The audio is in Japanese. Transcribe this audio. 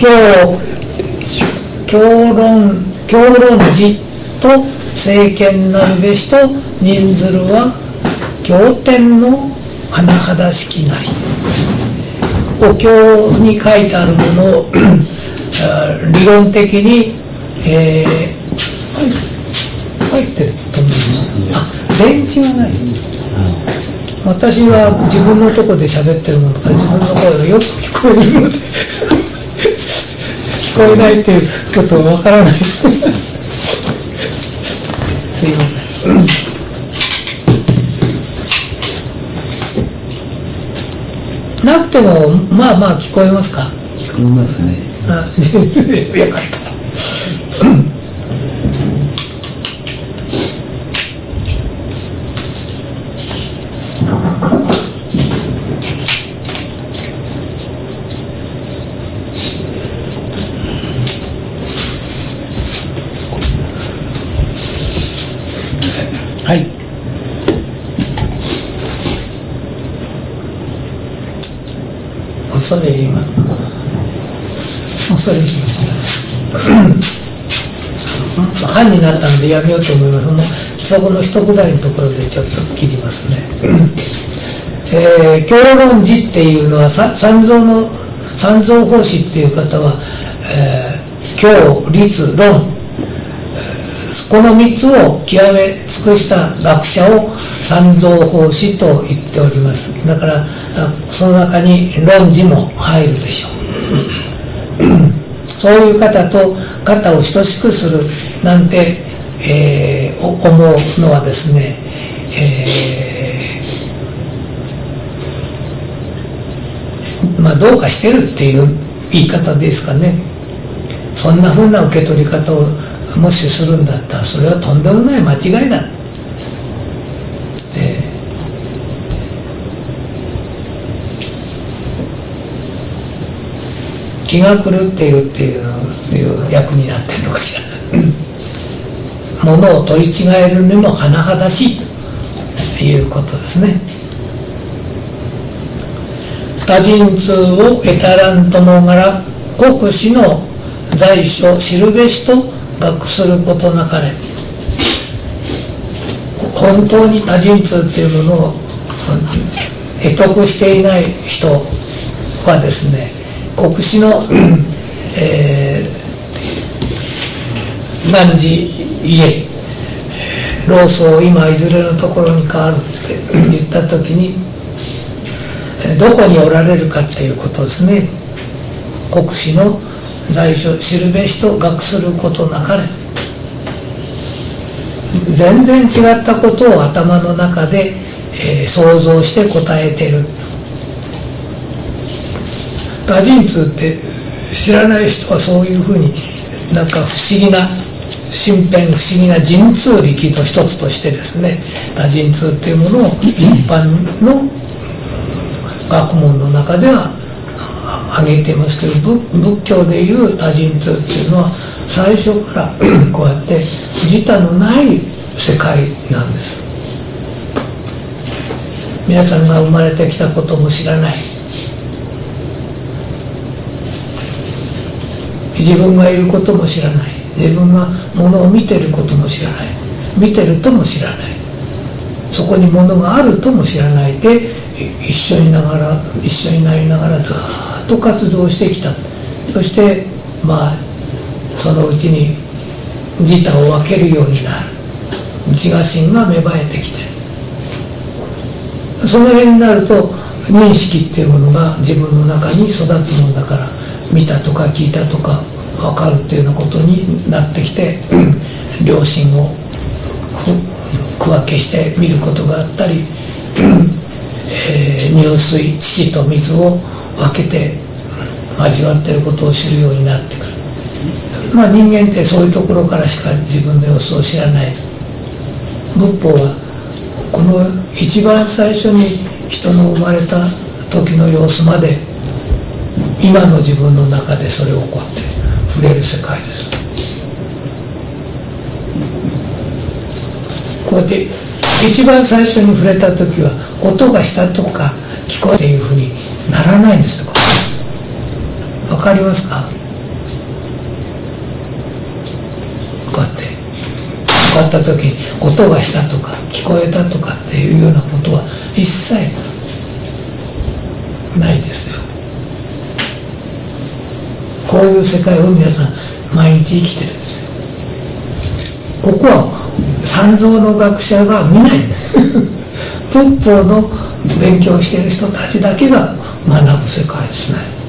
教論寺と聖賢なるべしと任ずるは経典の甚だしきなり。お経に書いてあるものを理論的に、入ってると思います。電池がない。私は自分のとこで喋ってるものから自分の声がよく聞こえるので聞こえないっていうことはわからないすいません。なくてもまあまあ聞こえますか？ 聞こえますね。 よかったはい。恐れ入ります。恐れ入りました。半になったのでやめようと思います。もうそこの一くだりのところでちょっと切りますね。教論寺っていうのは三蔵法師っていう方は、教、律、論、この3つを極め尽くした学者を三蔵法師と言っております。だからその中に論寺も入るでしょうそういう方と肩を等しくするなんて、思うのはですね、まあどうかしてるっていう言い方ですかね。そんな風な受け取り方をもしするんだったらそれはとんでもない間違いだ、気が狂っているっていう役になってるのかしらものを取り違えるにも甚だしいということですね。多人通を得たらんともがら国士の在所知るべしと学することなかれ。本当に多人通っていうものを得得していない人はですね、国士の、汝家老僧今いずれのところに変わるって言った時に、どこにおられるかっていうことですね。国士の在所知るべしと学することなかれ。全然違ったことを頭の中で、想像して答えている。多人通って知らない人はそういうふうになんか不思議な身辺不思議な神通力の一つとしてですね、多人通っていうものを一般の学問の中では挙げていますけど、仏教でいう多人通っていうのは最初からこうやって自他のない世界なんです。皆さんが生まれてきたことも知らない、自分がいることも知らない、自分が物を見てることも知らない、見てるとも知らない、そこに物があるとも知らないで一緒になりながらずっと活動してきた。そしてまあそのうちに自他を分けるようになる自我心が芽生えてきて、その辺になると認識っていうものが自分の中に育つもんだから、見たとか聞いたとか分かるっていうようなことになってきて、良心を区分けして見ることがあったり、入水乳と水を分けて味わっていることを知るようになってくる。まあ人間ってそういうところからしか自分の様子を知らない。仏法はこの一番最初に人の生まれた時の様子まで今の自分の中でそれをこうやって触れる世界です。こうやって一番最初に触れた時は音がしたとか聞こえっていうふうにならないんですよ。わかりますか？ わった時に音がしたとか聞こえたとかっていうようなことは一切ないですよ。こういう世界を皆さん毎日生きてるんですよ。ここは三蔵の学者が見ないんです仏法の勉強している人たちだけが学ぶ世界ですね。